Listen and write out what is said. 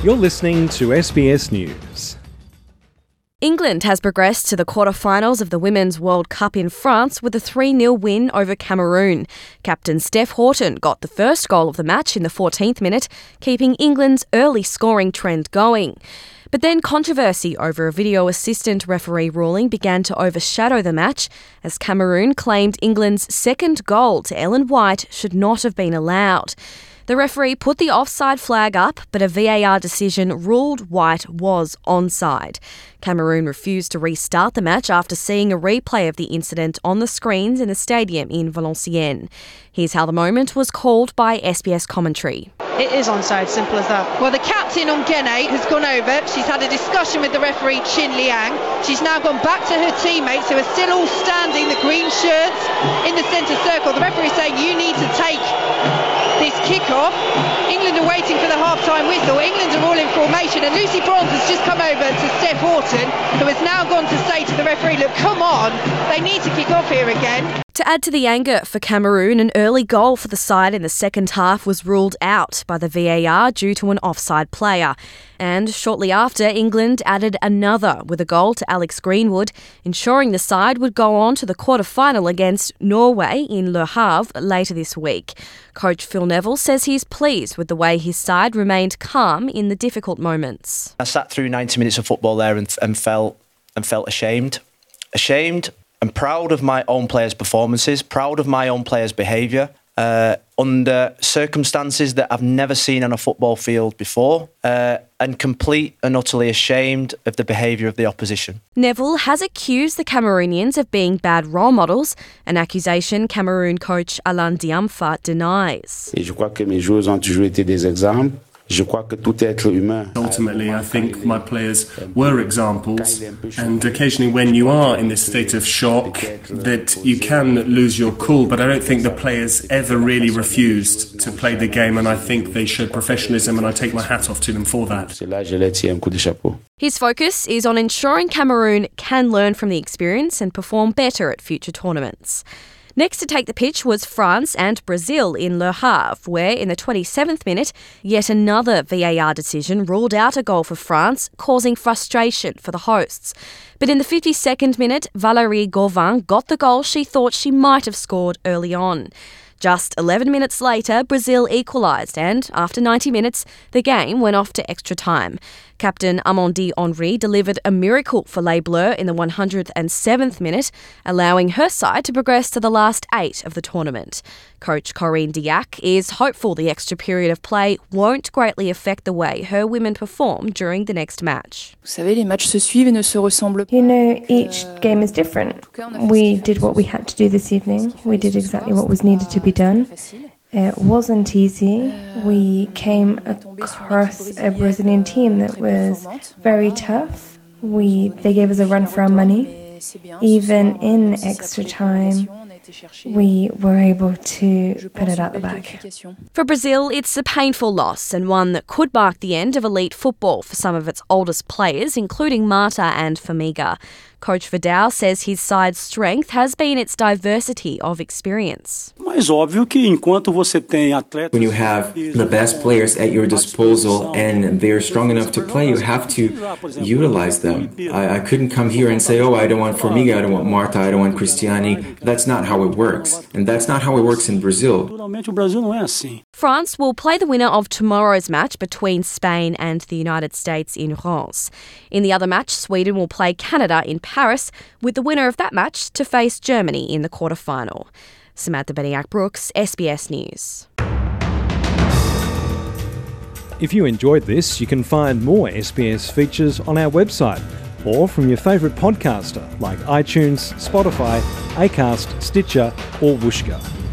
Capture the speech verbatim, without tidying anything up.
You're listening to S B S News. England has progressed to the quarterfinals of the Women's World Cup in France with a three nil win over Cameroon. Captain Steph Houghton got the first goal of the match in the fourteenth minute, keeping England's early scoring trend going. But then controversy over a video assistant referee ruling began to overshadow the match as Cameroon claimed England's second goal to Ellen White should not have been allowed. The referee put the offside flag up, but a V A R decision ruled White was onside. Cameroon refused to restart the match after seeing a replay of the incident on the screens in the stadium in Valenciennes. Here's how the moment was called by S B S commentary. It is onside, simple as that. Well, the captain, Ongene, has gone over. She's had a discussion with the referee, Chin Liang. She's now gone back to her teammates who are still all standing, the green shirts, in the centre circle. The referee is saying, you need to take this kick-off. England are waiting for the half-time whistle. England are all in formation, and Lucy Bronze has just come over to Steph Houghton, who has now gone to say to the referee, look, come on, they need to kick off here again. To add to the anger for Cameroon, an early goal for the side in the second half was ruled out by the V A R due to an offside player. And shortly after, England added another with a goal to Alex Greenwood, ensuring the side would go on to the quarter-final against Norway in Le Havre later this week. Coach Phil Neville says he's pleased with the way his side remained calm in the difficult moments. I sat through ninety minutes of football there and, and felt and felt ashamed. Ashamed and proud of my own players' performances, proud of my own players' behaviour, uh, under circumstances that I've never seen on a football field before, uh, and complete and utterly ashamed of the behaviour of the opposition. Neville has accused the Cameroonians of being bad role models, an accusation Cameroon coach Alain Diamfa denies. Et je crois que mes joueurs ont toujours été des exemples. Ultimately, I think my players were examples, and occasionally when you are in this state of shock, that you can lose your cool, but I don't think the players ever really refused to play the game, and I think they showed professionalism, and I take my hat off to them for that. His focus is on ensuring Cameroon can learn from the experience and perform better at future tournaments. Next to take the pitch was France and Brazil in Le Havre, where in the twenty-seventh minute, yet another V A R decision ruled out a goal for France, causing frustration for the hosts. But in the fifty-second minute, Valérie Gauvin got the goal she thought she might have scored early on. Just eleven minutes later, Brazil equalised, and after ninety minutes, the game went off to extra time. Captain Amandine Henry delivered a miracle for Les Bleus in the one hundred seventh minute, allowing her side to progress to the last eight of the tournament. Coach Corinne Diacre is hopeful the extra period of play won't greatly affect the way her women perform during the next match. You know, each game is different. We did what we had to do this evening. We did exactly what was needed to be done. It wasn't easy. We came across a Brazilian team that was very tough. We they gave us a run for our money. Even in extra time, we were able to put it out the back. For Brazil, it's a painful loss and one that could mark the end of elite football for some of its oldest players, including Marta and Formiga. Coach Vidal says his side's strength has been its diversity of experience. When you have the best players at your disposal and they're strong enough to play, you have to utilize them. I, I couldn't come here and say, oh, I don't want Formiga, I don't want Marta, I don't want Cristiane. That's not how it works. And that's not how it works in Brazil. France will play the winner of tomorrow's match between Spain and the United States in Reims. In the other match, Sweden will play Canada in Paris, with the winner of that match to face Germany in the quarter-final. Samantha Beniak-Brooks, S B S News. If you enjoyed this, you can find more S B S features on our website or from your favourite podcaster like iTunes, Spotify, Acast, Stitcher or Whooshkaa.